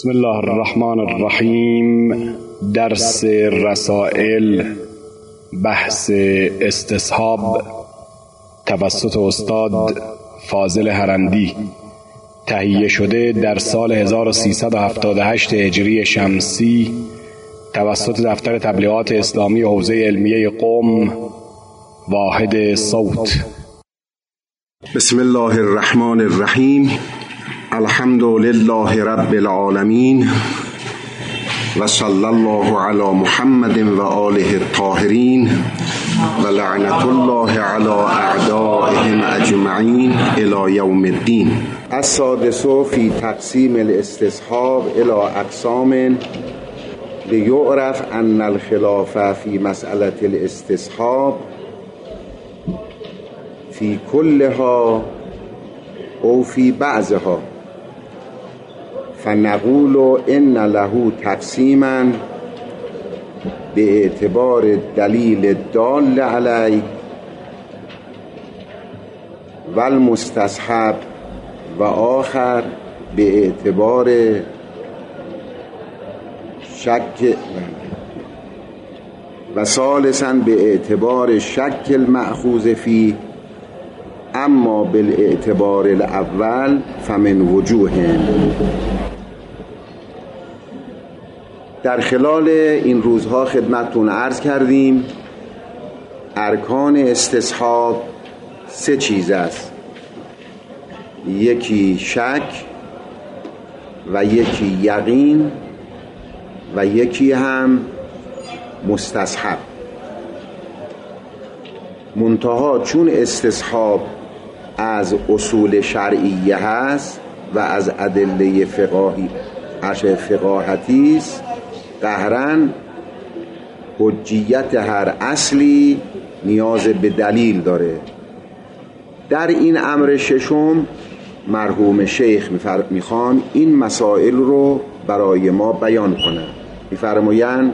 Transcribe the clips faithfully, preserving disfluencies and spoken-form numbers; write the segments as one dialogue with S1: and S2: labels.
S1: بسم الله الرحمن الرحیم. درس رسائل، بحث استصحاب، توسط استاد فاضل هرندی، تهیه شده در سال هزار و سیصد و هفتاد و هشت هجری شمسی توسط دفتر تبلیغات اسلامی حوزه علمیه قم، واحد صوت.
S2: بسم الله الرحمن الرحیم. الحمد لله رب العالمین و صلی الله علی محمد و آله الطاهرین و لعنت الله علی اعدائهم اجمعین الی یوم الدین. السادس فی تقسیم الاستصحاب الی اقسام لیعرف ان الخلاف فی مسئله الاستصحاب فی کلها او فی بعضها، فنقول ان له تقسیما به اعتبار دلیل دال علی و المستصحب و آخر به اعتبار شک و ثالثا به اعتبار شک المأخوذ فی، اما بالاعتبار الاول فمن وجوه. در خلال این روزها خدمتتون عرض کردیم ارکان استصحاب سه چیز است: یکی شک و یکی یقین و یکی هم مستصحب. منتها چون استصحاب از اصول شرعیه هست و از ادله فقاهی اشع فقاهتی است، قهراً حجیت هر اصلی نیاز به دلیل داره. در این امر ششم مرحوم شیخ میخوان این مسائل رو برای ما بیان کنند. میفرمایند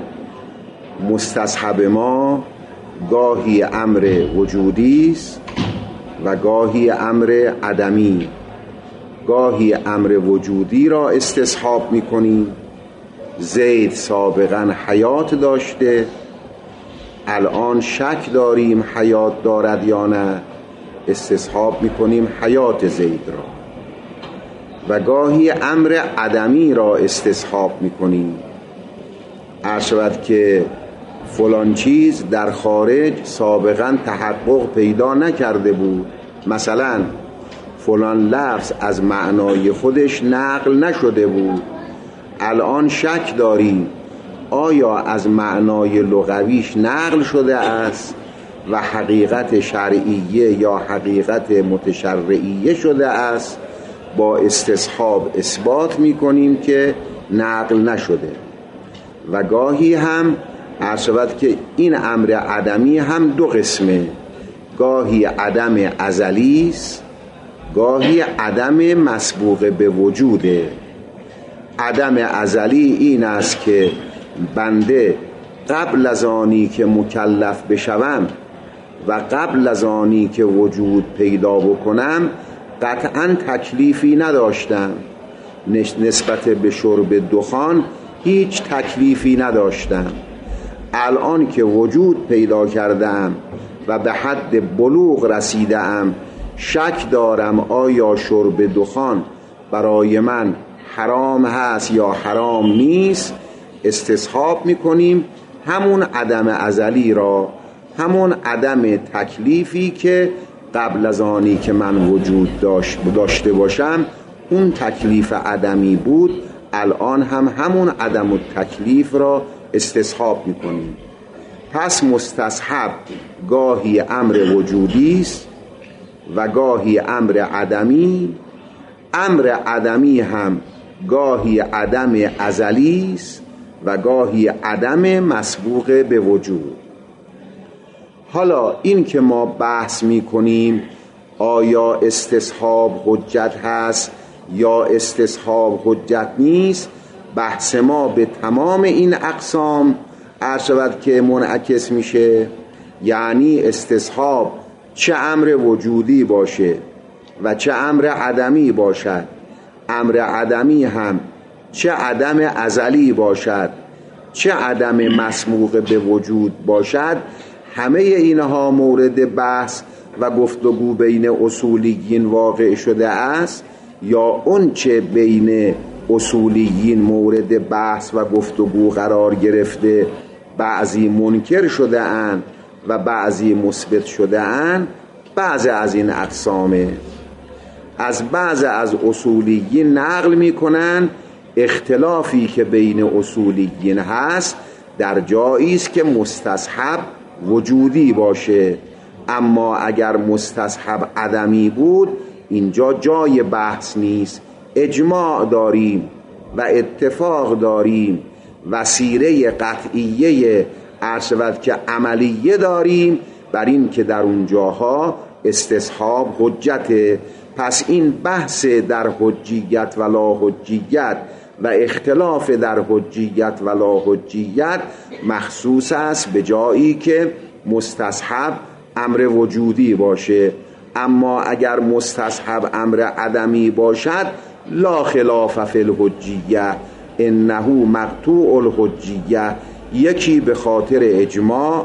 S2: مستصحب ما گاهی امر وجودی است و گاهی امر عدمی. گاهی امر وجودی را استصحاب میکنیم، زید سابقا حیات داشته، الان شک داریم حیات دارد یا نه، استصحاب میکنیم حیات زید را. و گاهی امر عدمی را استصحاب میکنیم، عرض شود که فلان چیز در خارج سابقا تحقق پیدا نکرده بود، مثلا فلان لفظ از معنای خودش نقل نشده بود، الان شک داریم آیا از معنای لغویش نقل شده است و حقیقت شرعیه یا حقیقت متشرعیه شده است، با استصحاب اثبات میکنیم که نقل نشده. و گاهی هم عرض شود که این امر عدمی هم دو قسمه، گاهی عدم ازلی است، گاهی عدم مسبوق به وجوده. عدم ازلی این است که بنده قبل از آنی که مکلف بشوم و قبل از آنی که وجود پیدا بکنم قطعا تکلیفی نداشتم، نسبت به شرب دخان هیچ تکلیفی نداشتم. الان که وجود پیدا کردم و به حد بلوغ رسیدم، شک دارم آیا شرب دخان برای من حرام هست یا حرام نیست، استصحاب میکنیم همون عدم ازلی را، همون عدم تکلیفی که قبل از آنی که من وجود داشت داشته باشم اون تکلیف عدمی بود، الان هم همون عدم و تکلیف را استصحاب میکنیم. پس مستصحب گاهی امر وجودی است و گاهی امر عدمی. امر عدمی هم گاهی عدم ازلی است و گاهی عدم مسبوق به وجود. حالا این که ما بحث میکنیم آیا استصحاب حجت هست یا استصحاب حجت نیست، بحث ما به تمام این اقسام عرض شود که منعکس میشه. یعنی استصحاب چه امر وجودی باشه و چه امر عدمی باشد، امر عدمی هم چه عدم ازلی باشد، چه عدم مسبوق به وجود باشد، همه اینها مورد بحث و گفتگو بین اصولیین واقع شده است، یا اون چه بین اصولیین مورد بحث و گفتگو قرار گرفته بعضی منکر شده اند و بعضی مثبت شده اند، بعض از این اقسامه. از بعض از اصولیین نقل می کنند اختلافی که بین اصولیین هست در جایی است که مستصحب وجودی باشه، اما اگر مستصحب عدمی بود اینجا جای بحث نیست. اجماع داریم و اتفاق داریم، وسیله قطعیه عرشود که عملیه داریم بر این که در اونجاها استصحاب حجته. پس این بحث در حجیت و لا حجیت و اختلاف در حجیت و لا حجیت مخصوص است به جایی که مستصحب امر وجودی باشه، اما اگر مستصحب امر عدمی باشد لا خلاف فی الحجیه انه مقطوع الحجیه. یکی به خاطر اجماع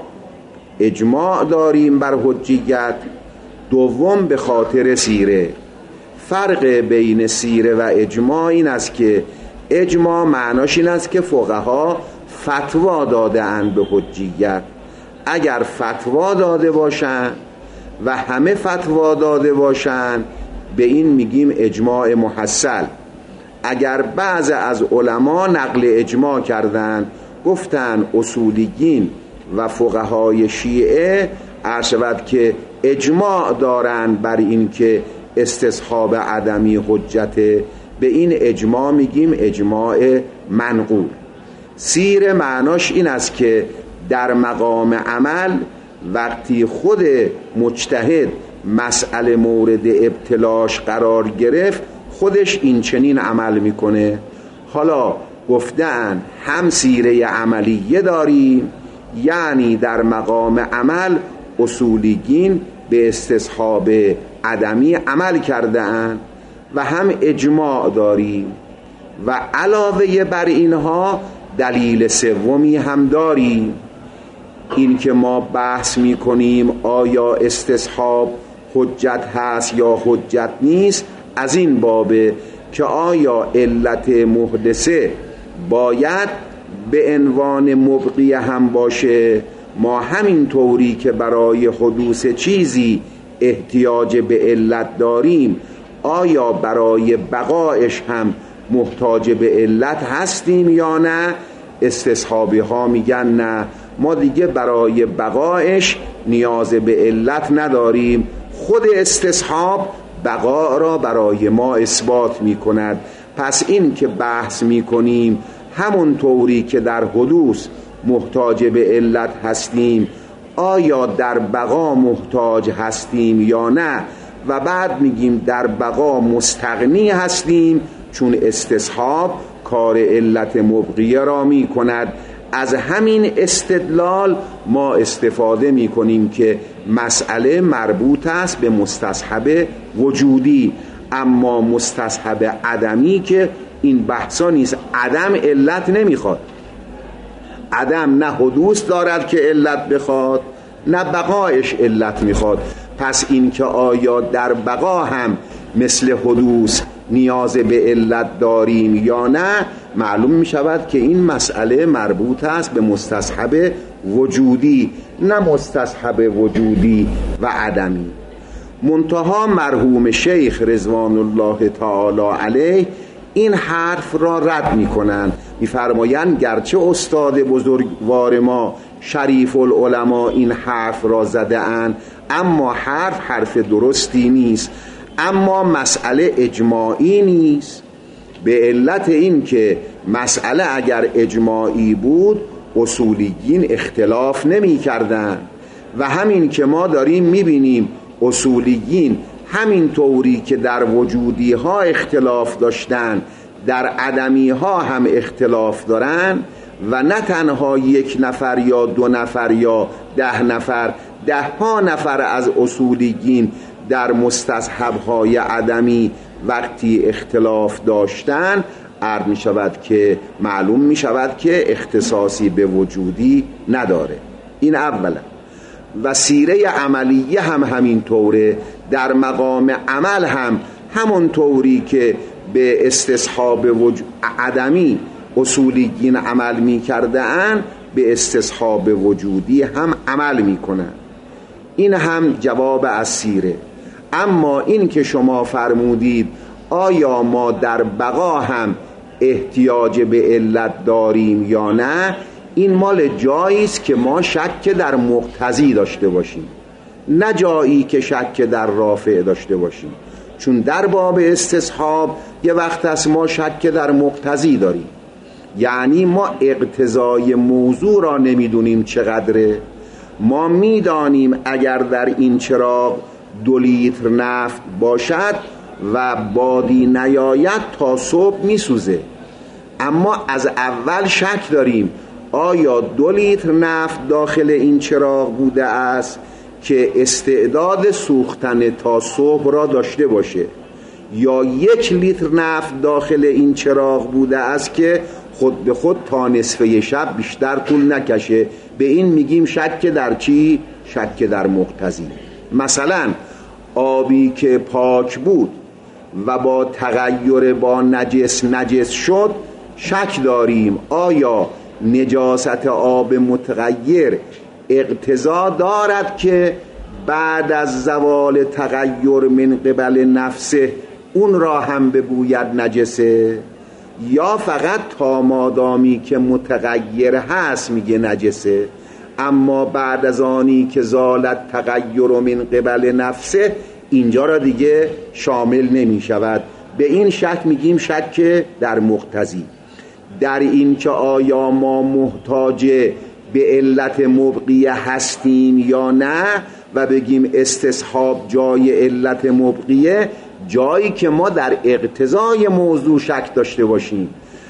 S2: اجماع داریم بر حجیت، دوم به خاطر سیره. فرق بین سیره و اجماع این است که اجماع معناش این است که فقها فتوا داده اند به حجیت. اگر فتوا داده باشند و همه فتوا داده باشند به این میگیم اجماع محصل. اگر بعض از علما نقل اجماع کردند، گفتند اصولیین و فقهای شیعه عرشود که اجماع دارند بر این که استصحاب عدمی حجته، به این اجماع میگیم اجماع منقول. سیر معناش این است که در مقام عمل وقتی خود مجتهد مسئله مورد ابتلاش قرار گرفت خودش این چنین عمل میکنه. حالا گفتن هم سیره عملیه داریم، یعنی در مقام عمل اصولیین به استصحاب عدمی عمل کرده‌اند، و هم اجماع داریم، و علاوه بر اینها دلیل سومی هم داریم. این که ما بحث می کنیم آیا استصحاب حجت هست یا حجت نیست، از این بابه که آیا علت محدثه باید به عنوان مبقیه هم باشه. ما همین طوری که برای حدوث چیزی احتیاج به علت داریم، آیا برای بقایش هم محتاج به علت هستیم یا نه؟ استصحابی ها میگن نه، ما دیگه برای بقایش نیاز به علت نداریم، خود استصحاب بقا را برای ما اثبات میکند. پس این که بحث میکنیم همون طوری که در حدوث محتاج به علت هستیم، آیا در بقا محتاج هستیم یا نه، و بعد میگیم در بقا مستغنی هستیم چون استصحاب کار علت مبقیه را میکند. از همین استدلال ما استفاده میکنیم که مسئله مربوط است به مستصحب وجودی، اما مستصحب عدمی که این بحثا نیست. عدم علت نمیخواد، عدم نه حدوث دارد که علت بخواد، نه بقایش علت میخواد. پس این که آیا در بقا هم مثل حدوث نیاز به علت داریم یا نه، معلوم می شود که این مسئله مربوط است به مستصحب وجودی، نه مستصحب وجودی و عدمی. منتها مرحوم شیخ رضوان الله تعالی علیه این حرف را رد می کنند، می فرمایند گرچه استاد بزرگوار ما شریف العلماء این حرف را زده اند، اما حرف حرف درستی نیست، اما مسئله اجماعی نیست. به علت این که مسئله اگر اجماعی بود اصولیین اختلاف نمی کردن، و همین که ما داریم می بینیم اصولیین همین طوری که در وجودی ها اختلاف داشتن در عدمی ها هم اختلاف دارن، و نه تنها یک نفر یا دو نفر یا ده نفر، ده ها نفر از اصولیین در مستصحب های عدمی وقتی اختلاف داشتن، عرض می شود که معلوم می شود که اختصاصی به وجودی نداره. این اولا. و سیره عملیه هم همین طوره. در مقام عمل هم همون طوری که به استصحاب وجود عدمی اصولیین عمل می کرده اند به استصحاب وجودی هم عمل می کنند. این هم جواب از سیره. اما این که شما فرمودید آیا ما در بقا هم احتیاج به علت داریم یا نه، این مال جایی است که ما شک در مقتضی داشته باشیم، نه جایی که شک در رافع داشته باشیم. چون در باب استصحاب یه وقت است ما شک در مقتضی داریم، یعنی ما اقتضای موضوع را نمیدونیم چقدره. ما میدانیم اگر در این چراغ دو لیتر نفت باشد و بادی نیاید تا صبح میسوزه، اما از اول شک داریم آیا دو لیتر نفت داخل این چراغ بوده است که استعداد سوختن تا صبح را داشته باشه، یا یک لیتر نفت داخل این چراغ بوده است که خود به خود تا نصفه شب بیشتر طول نکشه. به این میگیم شک در چی؟ شک در مقتضی. مثلا آبی که پاک بود و با تغییر با نجس نجس شد، شک داریم آیا نجاست آب متغیر اقتضا دارد که بعد از زوال تغییر من قبل نفسه اون را هم بگوید نجسه، یا فقط تا مادامی که متغیر هست میگه نجسه، اما بعد از آنی که زالت تغییر من قبل نفسه اینجا را دیگه شامل نمی شود. به این شک میگیم شک در مقتضی. در این که آیا ما محتاج به علت مبقیه هستیم یا نه، و بگیم استصحاب جای علت مبقیه، جایی که ما در اقتضای موضوع شک داشته باشیم.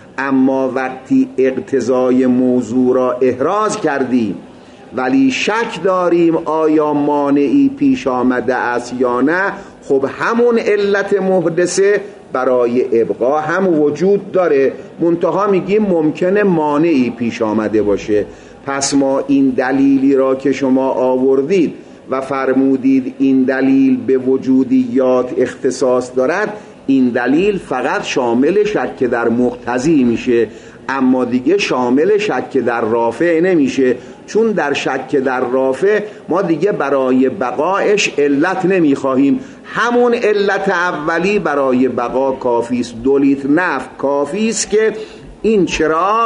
S2: اما وقتی اقتضای موضوع را احراز کردیم ولی شک داریم آیا مانعی پیش آمده است یا نه، خب همون علت محدثه برای ابقا هم وجود داره، منتها میگیم ممکنه مانعی پیش آمده باشه. پس ما این دلیلی را که شما آوردید و فرمودید این دلیل به وجودیات اختصاص دارد، این دلیل فقط شامل شک در مقتضی میشه، اما دیگه شامل شک در رافع نمیشه. چون در شک در رافع ما دیگه برای بقایش علت نمیخواهیم، همون علت اولی برای بقا کافیست. دو لیتر نفت کافیست که این چراغ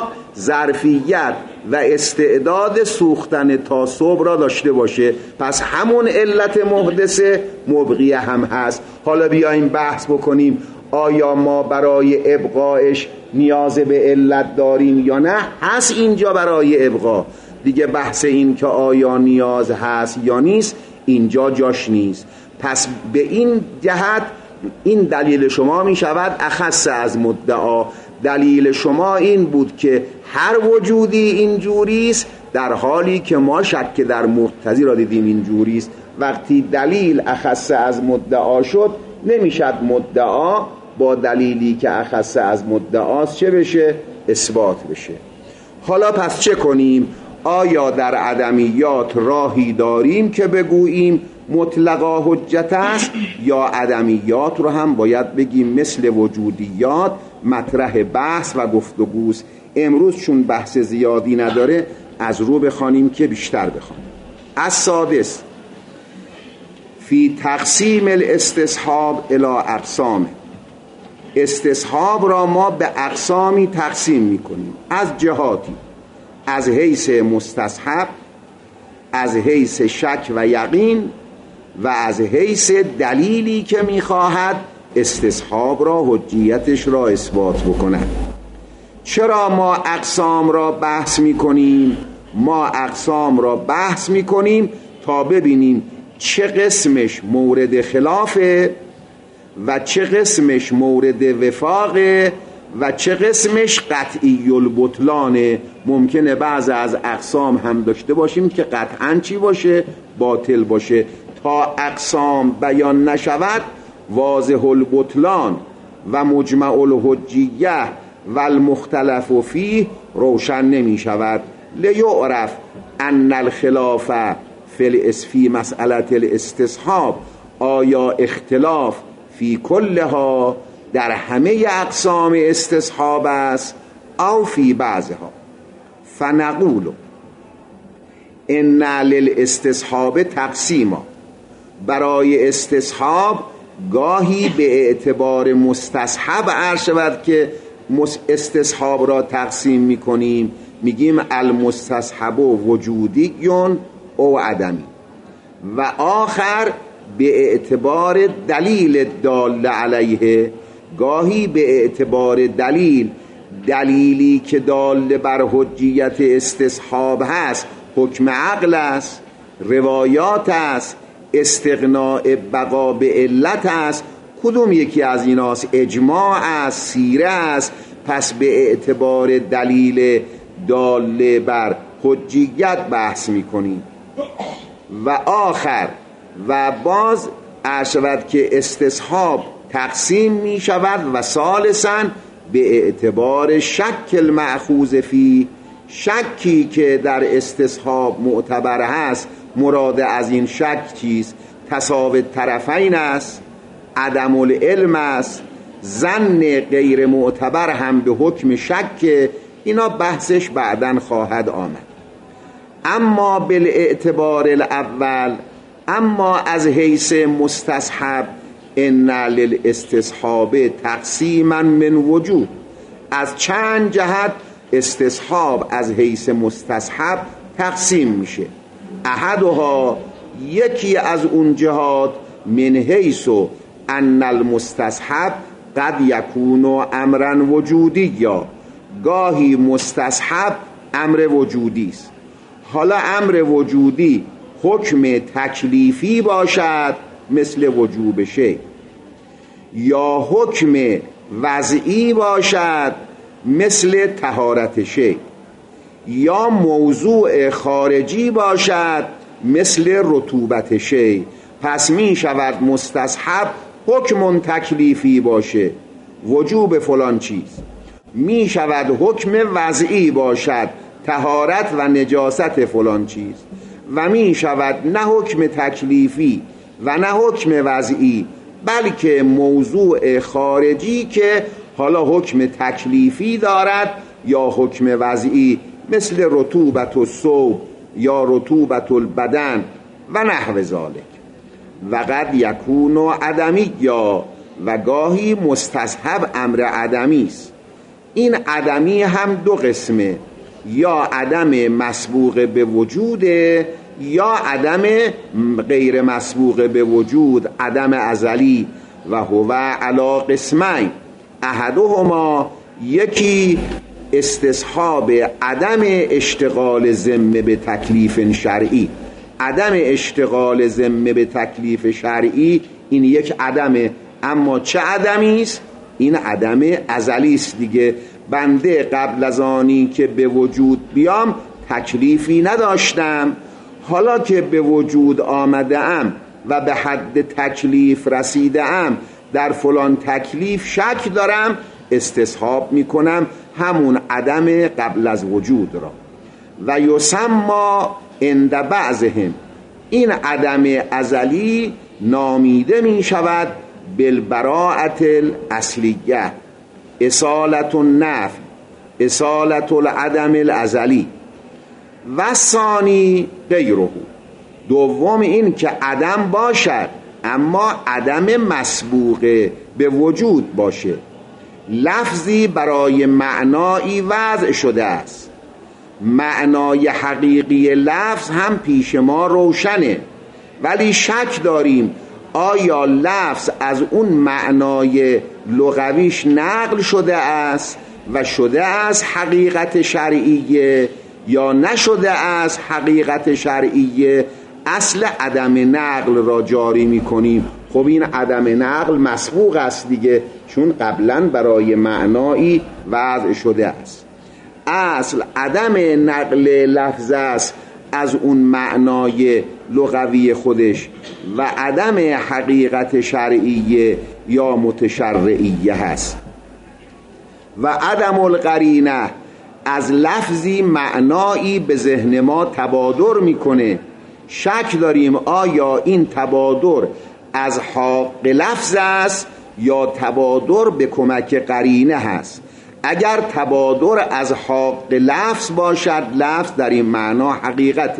S2: ظرفیت و استعداد سوختن تا صبح را داشته باشه، پس همون علت محدثه مبقیه هم هست. حالا بیایم بحث بکنیم آیا ما برای ابقایش نیاز به علت داریم یا نه. هست اینجا برای ابقا، دیگه بحث این که آیا نیاز هست یا نیست اینجا جاش نیست. پس به این جهت این دلیل شما می شود اخص از مدعا. دلیل شما این بود که هر وجودی اینجوریست، در حالی که ما شک در مقتضی را دیدیم اینجوریست. وقتی دلیل اخص از مدعا شد، نمیشد مدعا با دلیلی که اخص از مدعاست چه بشه؟ اثبات بشه. حالا پس چه کنیم؟ آیا در عدمیات راهی داریم که بگوییم مطلقا حجت است، یا عدمیات رو هم باید بگیم مثل وجودیات مطرح بحث و گفتگوست؟ امروز چون بحث زیادی نداره از رو بخوانیم که بیشتر بخوانیم. السادس فی تقسیم الاستصحاب الی اقسام. استصحاب را ما به اقسامی تقسیم میکنیم، از جهاتی، از حیث مستصحب، از حیث شک و یقین، و از حیث دلیلی که میخواهد استصحاب را حجیتش را اثبات بکند. چرا ما اقسام را بحث میکنیم؟ ما اقسام را بحث میکنیم تا ببینیم چه قسمش مورد خلافه و چه قسمش مورد وفاقه و چه قسمش قطعی البطلانه. ممکنه بعض از اقسام هم داشته باشیم که قطعاً چی باشه؟ باطل باشه. تا اقسام بیان نشود واضح البطلان و مجمع الحجیه و المختلف فیه روشن نمی شود. لیعرف ان الخلاف فی فی مسئله الاستصحاب، آیا اختلاف فی کلها در همه اقسام استصحاب است او فی بعضها. فنقول ان للاستصحاب تقسیما، برای استصحاب گاهی به اعتبار مستصحب عرض شود که استصحاب را تقسیم میکنیم، میگیم المستصحب وجودیون او عدمی، و آخر به اعتبار دلیل دال علیه، گاهی به اعتبار دلیل دلیلی که دال بر حجیت استصحاب هست حکم عقل است، روایات است، استغناء بقا به علت است. کدوم یکی از ایناست؟ اجماع است، سیره است. پس به اعتبار دلیل دال بر حجیت بحث میکنیم. و آخر و باز عرض شود که استصحاب تقسیم می شود و ثالثاً به اعتبار شک المأخوذ فی، شکی که در استصحاب معتبر هست. مراد از این شک چیست؟ تساوی طرفین است، عدم العلم است، ظن غیر معتبر هم به حکم شک. اینا بحثش بعداً خواهد آمد. اما بالاعتبار الاول، اما از حیث مستصحب، ان للاستصحاب تقسیما من وجود، از چند جهت استصحاب از حیث مستصحب تقسیم میشه. احدها، یکی از اون جهات، من حیث ان المستصحب قد یکون امرا وجودی، یا گاهی مستصحب امر وجودی است. حالا امر وجودی حکم تکلیفی باشد مثل وجوب شی، یا حکم وضعی باشد مثل طهارت شی، یا موضوع خارجی باشد مثل رطوبت شی. پس می شود مستصحب حکم تکلیفی باشه، وجوب فلان چیز، می شود حکم وضعی باشد، طهارت و نجاست فلان چیز، و می شود نه حکم تکلیفی و نه حکم وضعی، بلکه موضوع خارجی که حالا حکم تکلیفی دارد یا حکم وضعی، مثل رطوبت الثوب یا رطوبت البدن و نحو ذالک. و قد یکون عدمی، یا و گاهی مستصحب امر عدمی است. این عدمی هم دو قسمه، یا عدم مسبوق به وجود، یا عدم غیر مسبوق به وجود، عدم ازلی. و هو علی قسمین، احدهما، یکی استصحاب عدم اشتغال ذمه به تکلیف شرعی. عدم اشتغال ذمه به تکلیف شرعی این یک عدمه. اما چه عدمی است؟ این عدم ازلی است دیگه. بنده قبل از آنی که به وجود بیام تکلیفی نداشتم، حالا که به وجود آمده ام و به حد تکلیف رسیده ام، در فلان تکلیف شک دارم، استصحاب میکنم همون عدم قبل از وجود را. و یسما عند بعضهم، این عدم ازلی نامیده می شود بالبراءة الاصلیه، اصالت النفی، اصالت العدم الازلی. و ثانی غیره، دوم این که عدم باشد اما عدم مسبوق به وجود باشه، لفظی برای معنایی وضع شده است، معنای حقیقی لفظ هم پیش ما روشنه، ولی شک داریم آیا لفظ از اون معنای لغویش نقل شده است و شده است حقیقت شرعیه، یا نشده است حقیقت شرعیه. اصل عدم نقل را جاری می کنیم. خب این عدم نقل مسبوق است دیگه، چون قبلا برای معنایی وضع شده است. اصل عدم نقل لفظ است از اون معنای لغوی خودش، و عدم حقیقت شرعیه یا متشرعیه هست. و عدم القرینه از لفظی معنایی به ذهن ما تبادر میکنه، شک داریم آیا این تبادر از حق لفظ است یا تبادر به کمک قرینه هست. اگر تبادر از حق لفظ باشد، لفظ در این معنا حقیقته.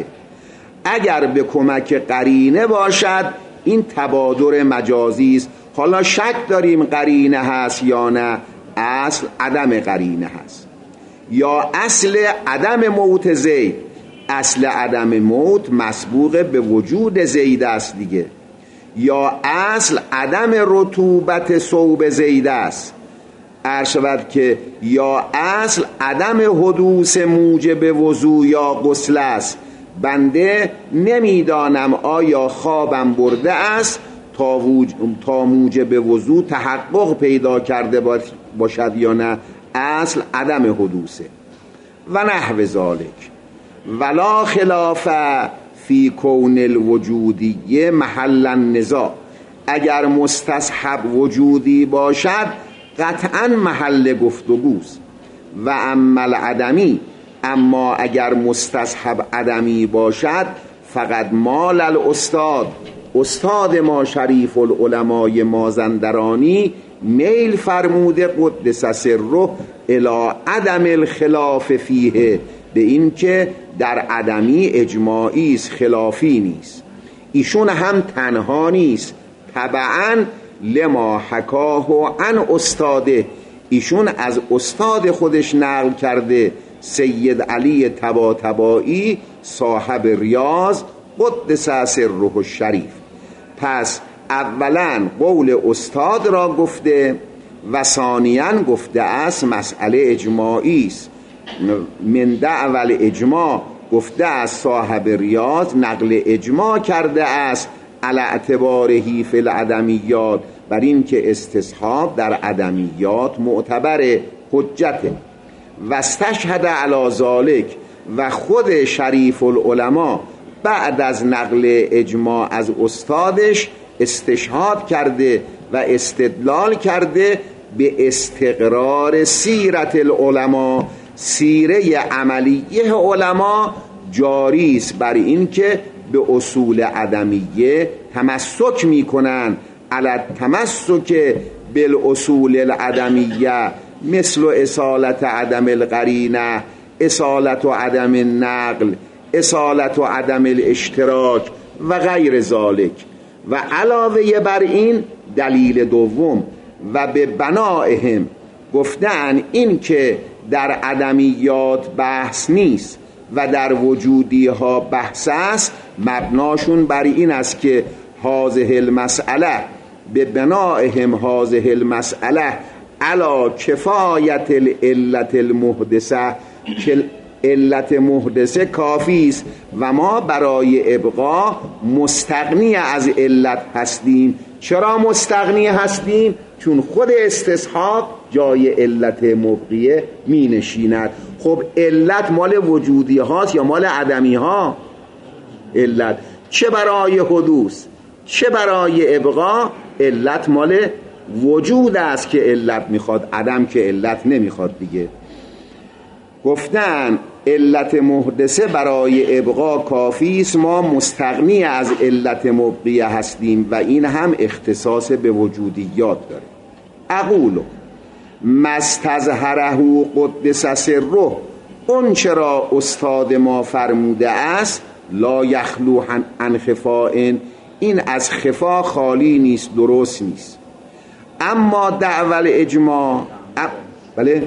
S2: اگر به کمک قرینه باشد، این تبادر مجازی است. حالا شک داریم قرینه هست یا نه، اصل عدم قرینه هست. یا اصل عدم موت زید، اصل عدم موت مسبوق به وجود زید است دیگه. یا اصل عدم رطوبت ثوب زید است، عرض شود که یا اصل عدم حدوث موجب وضو یا غسل است. بنده نمیدانم آیا خوابم برده است تا, وج... تا موجب وضو تحقق پیدا کرده باشد یا نه، اصل عدم حدوثه. و نحو ذالک ولا خلاف فی کون الوجودی محل النزاع. اگر مستصحب وجودی باشد قطعا محل گفتگوست. و اما العدمی، اما اگر مستصحب عدمی باشد فقط مال الاستاد، استاد ما شریف العلمای مازندرانی میل فرموده قدس سره الی عدم الخلاف فیه، به این که در عدمی اجماعی است، خلافی نیست. ایشون هم تنها نیست، طبعا لما حکاه عن استاده، ایشون از استاد خودش نقل کرده، سید علی طباطبایی صاحب ریاض قدس سره الشریف. پس اولا قول استاد را گفته و ثانیاً گفته است مسئله اجماعی است. من دعوال اجماع گفته است صاحب ریاض نقل اجماع کرده است علی اعتبارهی فی العدمیات، بر این که استصحاب در عدمیات معتبر حجته. و استشهد علی ذالک، و خود شریف العلماء بعد از نقل اجماع از استادش استشهاد کرده و استدلال کرده به استقرار سیرت العلماء، سیره عملیه علما جاری است بر این که به اصول عدمیه تمسک میکنن، علی التمسک بالاصول العدمیه، مثل اصالت عدم القرینه، اصالت و عدم النقل، اصالت و عدم الاشتراک و غیر ذالک. و علاوه بر این دلیل دوم، و به بنائهم گفتن این که در عدمیات بحث نیست و در وجودی ها بحث است، مبناشون بر این است که هذه المسئله، به بنائهم هذه المسئله علی کفایت العلت المحدثه، که علت محدثه کافی است و ما برای ابقا مستغنی از علت هستیم. چرا مستغنی هستیم؟ چون خود استصحاب جای علت مبقیه می نشیند. خب علت مال وجودی هاست یا مال عدمی ها؟ علت چه برای حدوث چه برای ابقا، علت مال وجود است که علت میخواد، عدم که علت نمیخواد دیگه. گفتن علت محدثه برای ابقا کافی است، ما مستغنی از علت مبقیه هستیم و این هم اختصاص به وجودیات داره. اقولو مستظهره قدس سره، اون چرا استاد ما فرموده است لا یخلو عن خفاء، این از خفا خالی نیست، درست نیست. اما دعوال اجماع ا... بله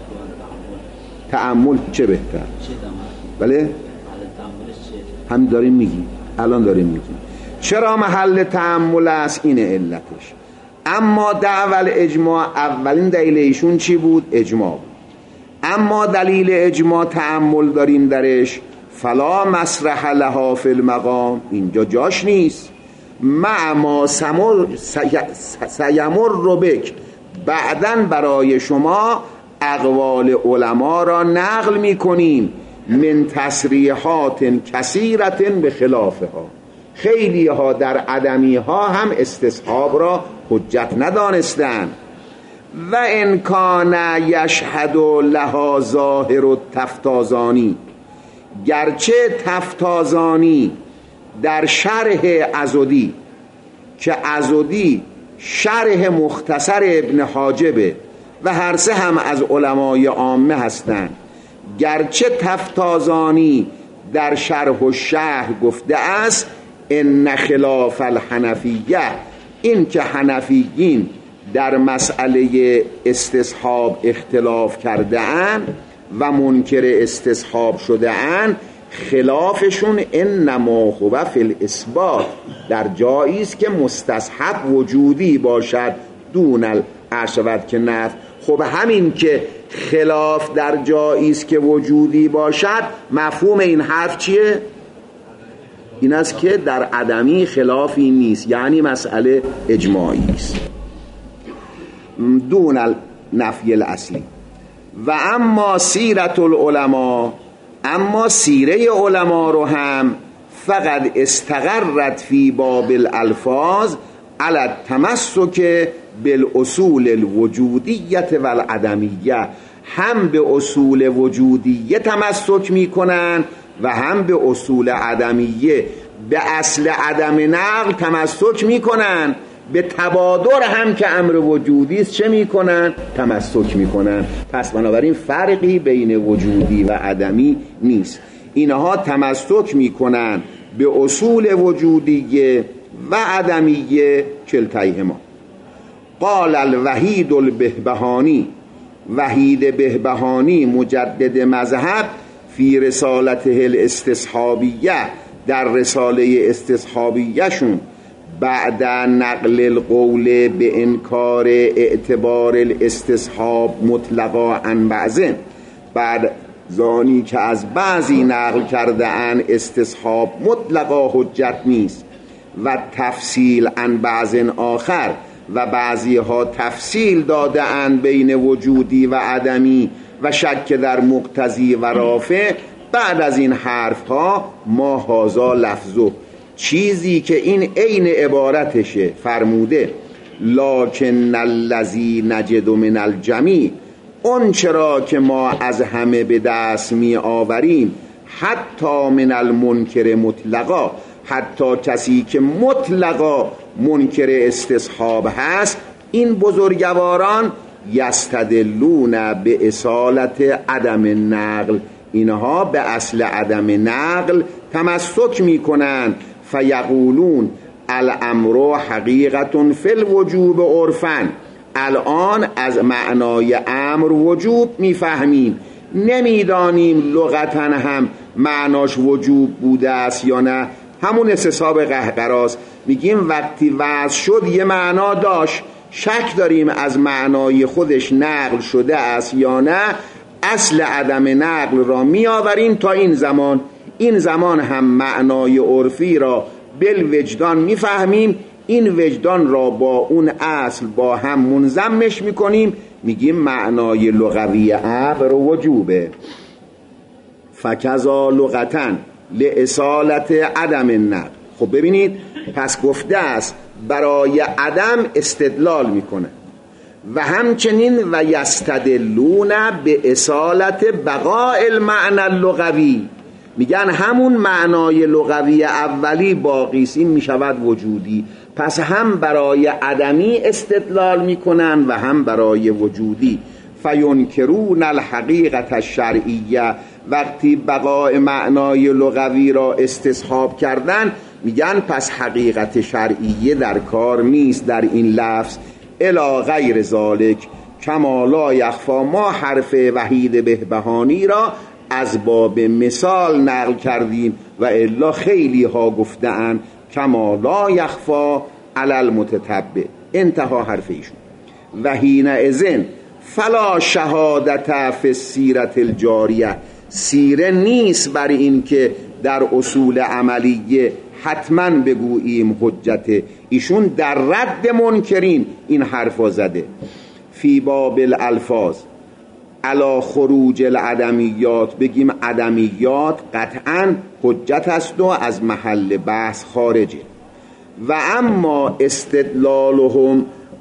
S2: تأمل چه بهتر، بله هم داریم میگیم، الان داریم میگیم چرا محل تأمل است، این علتش. اما دعوال اجماع اولین دلیل ایشون چی بود؟ اجماع بود. اما دلیل اجماع تأمل داریم درش، فلا مسرح لها فی المقام، اینجا جاش نیست. مع ما سمر سیمر ربک، بعدن برای شما اقوال علما را نقل میکنیم، من تصریحات کثیرت به خلافها، خیلی ها در عدمی ها هم استصحاب را حجت ندانستند. و ان کان یشهد لها ظاهر التفتازانی، گرچه تفتازانی در شرح عضدی که عضدی شرح مختصر ابن حاجبه و هر سه هم از علمای عامه هستند، گرچه تفتازانی در شرح و شرح گفته است ان خلاف الحنفیه، این که حنفیین در مسئله استصحاب اختلاف کرده اند و منکر استصحاب شده اند، خلافشون انما هو فی الاثبات، در جایی است که مستصحب وجودی باشد دون الاشود که نفی. خب همین که خلاف در جایی است که وجودی باشد، مفهوم این حرف چیه؟ این است که در عدمی خلافی نیست، یعنی مسئله اجماعی است دون النفی الاصلی. و اما سیرت العلماء، اما سیره علما رو هم فقط استقرت فی باب الالفاظ علی التمسک بالاصول الوجودیت و العدمیه، هم به اصول وجودیه تمسک میکنن و هم به اصول عدمیه. به اصل عدم نقل تمسک میکنن، به تبادر هم که امر وجودی است چه میکنن؟ تمسک میکنن. پس بنابراین فرقی بین وجودی و عدمی نیست، اینها تمسک میکنن به اصول وجودیه و عدمیه کلتیهما. قال الوحید البهبهانی، وحید بهبهانی مجدد مذهب، فی رسالته الاستصحابیه، در رساله استصحابیه شون، بعد نقل القول به انکار اعتبار الاستصحاب مطلقا عن بعضن، بعد زانی که از بعضی نقل کرده ان استصحاب مطلقا حجت نیست، و تفصیل عن بعضن آخر، و بعضی ها تفصیل داده اند بین وجودی و عدمی و شک در مقتضی و رافع. بعد از این حرف ها ما هازا لفظو، چیزی که این عین عبارتشه، فرموده لکن الذی نجد من الجمیع، اون چرا که ما از همه به دست می آوریم، حتی من المنکر مطلقا، حتی کسی که مطلقا منکر استصحاب هست، این بزرگواران یستدلون به اصالت عدم نقل، اینها به اصل عدم نقل تمسک می کنند. فیقولون الامر حقیقت فی الوجوب عرفا، الان از معنای امر وجوب میفهمیم، نمیدانیم لغتا هم معناش وجوب بوده است یا نه. همون استصحاب قهقراست، میگیم وقتی وضع شد یه معنا داشت، شک داریم از معنای خودش نقل شده است یا نه، اصل عدم نقل را می آوریم تا این زمان. این زمان هم معنای عرفی را بالوجدان می فهمیم، این وجدان را با اون اصل با هم منضمش می کنیم، میگیم معنای لغوی امر وجوبه. فکذا لغتن لاصالت عدم نقل. خب ببینید، پس گفته است برای عدم استدلال میکنه و همچنین و یستدلون به اصالت بقاء المعنى اللغوی، میگن همون معنای لغوی اولی باقی است، این میشود وجودی. پس هم برای عدمی استدلال میکنن و هم برای وجودی. فینکرون الحقیقت الشرعیه، وقتی بقاء معنای لغوی را استصحاب کردن میگن پس حقیقت شرعیه در کار نیست در این لفظ. الی غیر ذالک کما لا یخفا، ما حرف وحید بهبهانی را از باب مثال نقل کردیم و الا خیلی ها گفتن کما لا یخفا علی المتتبع. انتها حرف ایشون. و حینئذ فلا شهادت فی السیرة الجاریه، سیره نیست بر این که در اصول عملیه حتما بگوییم حجت. ایشون در رد منکرین این حرفا زده. فی باب الالفاظ علا خروج العدمیات، بگیم عدمیات قطعا حجت است و از محل بحث خارجه. و اما استدلالهم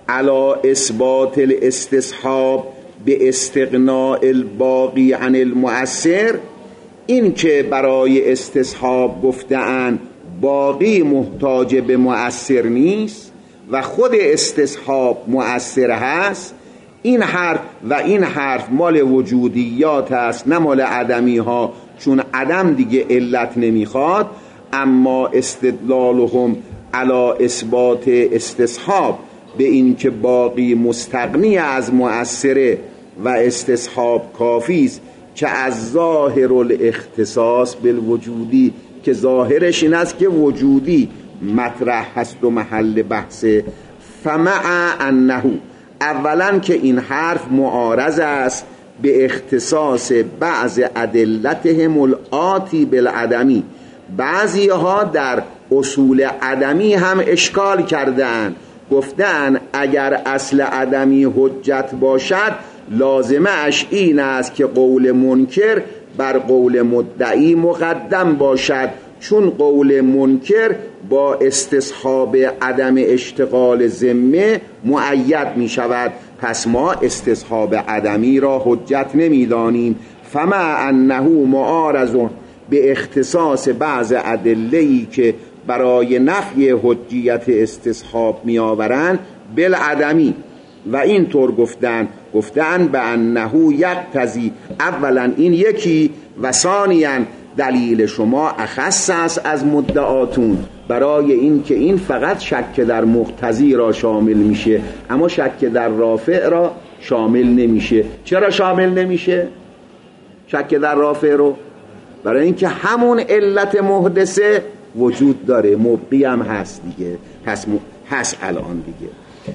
S2: علی اثبات الاستصحاب به استغناء الباقی عن المؤثر، این که برای استصحاب گفتن باقی محتاج به مؤثر نیست و خود استصحاب مؤثر هست، این حرف و این حرف مال وجودیات است نه مال عدمی ها، چون عدم دیگه علت نمیخواد. اما استدلالهم علی اثبات استصحاب به این که باقی مستغنی از مؤثره و استصحاب کافی است که از ظاهر الاختصاص بالوجودی، که ظاهرش این است که وجودی مطرح هست و محل بحثه. فمع انه، اولا که این حرف معارض است به اختصاص بعض ادلتهم الآتی بالعدمی، بعضی ها در اصول عدمی هم اشکال کردن، گفتن اگر اصل عدمی حجت باشد لازمه اش این است که قول منکر بر قول مدعی مقدم باشد، چون قول منکر با استصحاب عدم اشتغال ذمه مؤید می شود، پس ما استصحاب عدمی را حجت نمی دانیم. فما انه معارض به اختصاص بعض ادله‌ای که برای نفی حجیت استصحاب می آورند بالعدمی، و این طور گفتن گفتن به انه یقتضی، اولا این یکی، و ثانیاً دلیل شما اخص است از مدعاتون، برای این که این فقط شک در مقتضی را شامل میشه اما شک در رافع را شامل نمیشه. چرا شامل نمیشه شک در رافع رو؟ برای اینکه همون علت محدثه وجود داره، مبقی هم هست دیگه، هست, هست الان دیگه.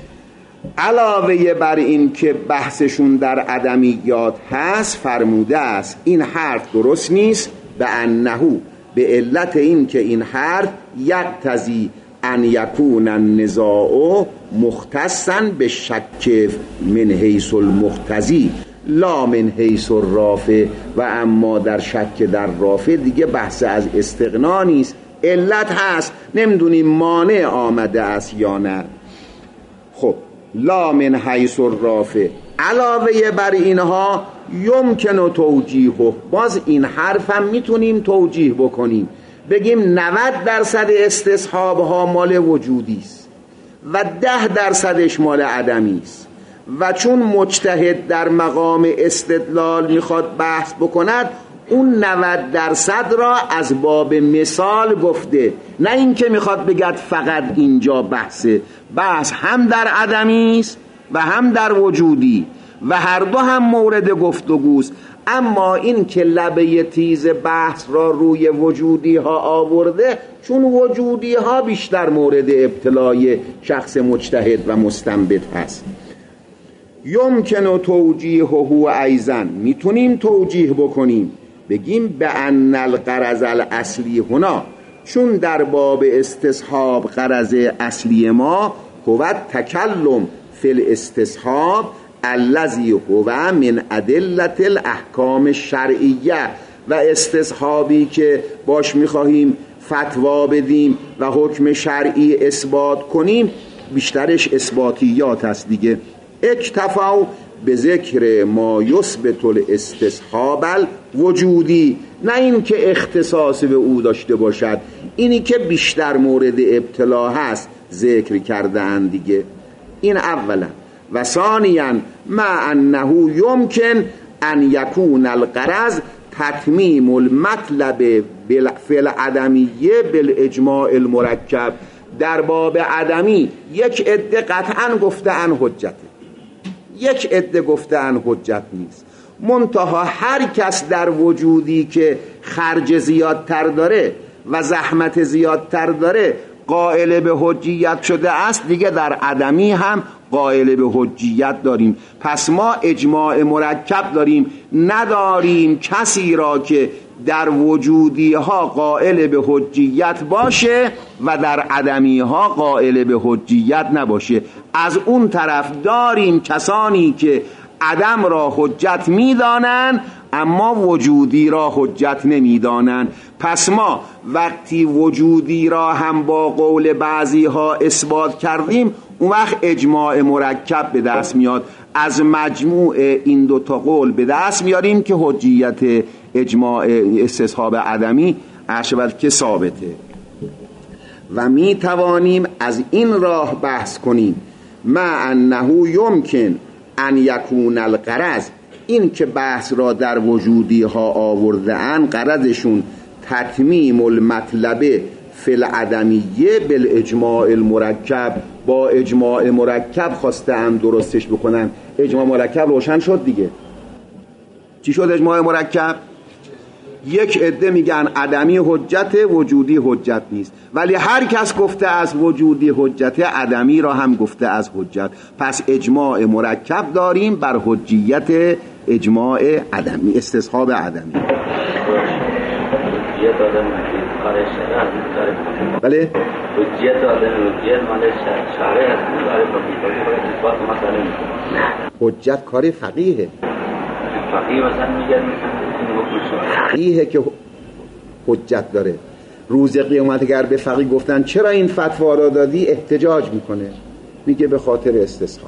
S2: علاوه بر این که بحثشون در عدمیات هست، فرموده است این حرف درست نیست به انه، به علت این که این حرف یقتضی ان یکون النزاع مختصا به شک من حیث المقتضی لا من حیث الرافع، و اما در شک در رافع دیگه بحث از استغنا نیست، علت هست، نمیدونیم مانع آمده است یا نه. خب لا من حیث الرافع، علاوه بر اینها یمکن و توجیهه، باز این حرف هم میتونیم توجیه بکنیم، بگیم نود درصد استصحاب ها مال وجودی است و ده درصدش مال عدمی است، و چون مجتهد در مقام استدلال میخواد بحث بکند اون نود درصد را از باب مثال گفته، نه اینکه میخواد بگد فقط اینجا بحثه، بحث هم در عدمی است و هم در وجودی و هر دو هم مورد گفتگوست. اما این که لبه تیز بحث را روی وجودی ها آورده، چون وجودی ها بیشتر مورد ابتلای شخص مجتهد و مستنبط هست. یمکن و توجیه هو ایزن، میتونیم توجیه بکنیم بگیم به ان الغرض الاصلی هنا، چون در باب استصحاب غرض اصلی ما هو تکلم فی الاستصحاب الذی هو من ادلة الاحکام الشرعیه، و استصحابی که باش میخواهیم فتوا بدیم و حکم شرعی اثبات کنیم بیشترش اثباتیات هست دیگه. اکتفاو به ذکر ما یثبت الاستصحاب الوجودی، نه این که اختصاص به او داشته باشد، اینی که بیشتر مورد ابتلا هست ذکر کرده اند دیگه. این اولا. و ثانیاً مع انه یمکن ان یکون الغرض تتمیم المطلب فی العدمیه بالاجماع المرکب، در باب عدمی یک عده قطعاً گفتن حجته، یک عده گفتن حجت نیست، منتها هر کس در وجودی که خرج زیادتر داره و زحمت زیادتر داره قائل به حجیت شده است، دیگه در عدمی هم قائل به حجیت داریم. پس ما اجماع مرکب داریم، نداریم کسی را که در وجودی ها قائل به حجیت باشه و در عدمی ها قائل به حجیت نباشه. از اون طرف داریم کسانی که عدم را حجت میدانند اما وجودی را حجت نمیدانند. پس ما وقتی وجودی را هم با قول بعضی ها اثبات کردیم، اون وقت اجماع مرکب به دست میاد. از مجموع این دو تا قول به دست میاریم که حجیت اجماع استصحاب عدمی عرشبت که ثابته و می توانیم از این راه بحث کنیم مع انه یمکن ان یکون الغرض، این که بحث را در وجودی ها آورده ان غرضشون تتمیم المطلب فی العدمیه بالاجماع المرکب، با اجماع مرکب خواسته ان درستش بکنن. اجماع مرکب روشن شد دیگه. چی شد اجماع مرکب؟ یک عده میگن عدمی حجت، وجودی حجت نیست، ولی هر کس گفته از وجودی حجت، عدمی را هم گفته از حجت. پس اجماع مرکب داریم بر حجیت اجماع عدمی، استصحاب عدمی. بله؟ حجیت آدم حجیت مال شارع هست، داره اثبات مسئله میکنه. حجت کار فقیهه. فقیه مثلا میگن فقیهه که حجت داره. روز قیامت اگر به فقیه گفتن چرا این فتوا را دادی، احتجاج میکنه، میگه به خاطر استصحاب.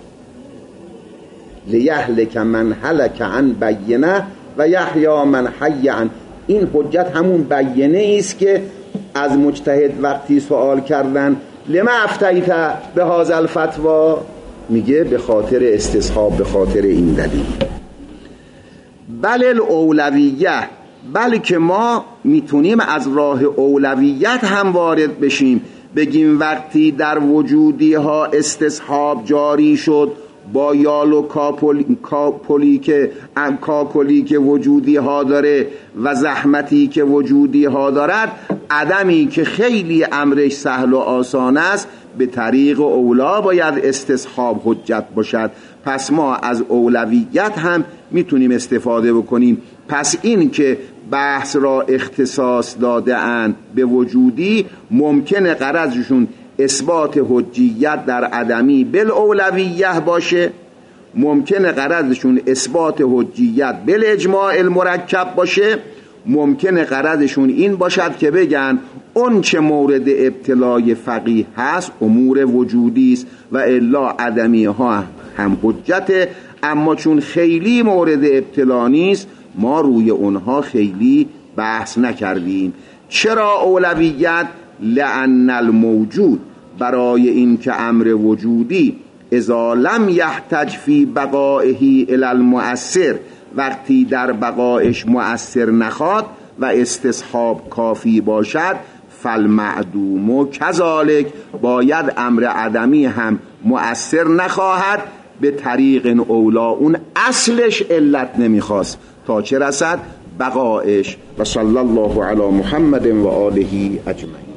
S2: لیهلک من هلک عن بینه و یحیی من حی عن. این حجت همون بیانه است که از مجتهد وقتی سوال کردن لما افتیت به هذا الفتوا، میگه به خاطر استصحاب، به خاطر این دلیل. بل الاولویه، بلکه ما میتونیم از راه اولویت هم وارد بشیم، بگیم وقتی در وجودی ها استصحاب جاری شد با یال و کاپولی, کاپولی که کاکلی که وجودی ها داره و زحمتی که وجودی ها دارد، عدمی که خیلی امرش سهل و آسان است، به طریق اولا باید استصحاب حجت باشد. پس ما از اولویت هم میتونیم استفاده بکنیم. پس این که بحث را اختصاص داده اند به وجودی، ممکنه غرضشون اثبات حجیت در عدمی بالاولویه باشه، ممکنه غرضشون اثبات حجیت بالاجماع المرکب باشه، ممکنه غرضشون این باشد که بگن اون چه مورد ابتلای فقیه هست امور وجودی است و الا عدمی ها هم حجته، اما چون خیلی مورد ابتلا نیست ما روی اونها خیلی بحث نکردیم. چرا اولویت؟ لأن الموجود، برای این که امر وجودی اذا لم یحتج فی بقائه الی المؤثر، وقتی در بقایش مؤثر نخواد و استصحاب کافی باشد، فالمعدوم کذالک، باید امر عدمی هم مؤثر نخواهد به طریق اولا، اون اصلش علت نمیخواست تا چه رسد بقایش. و صلی الله علی محمد و آله اجمعین.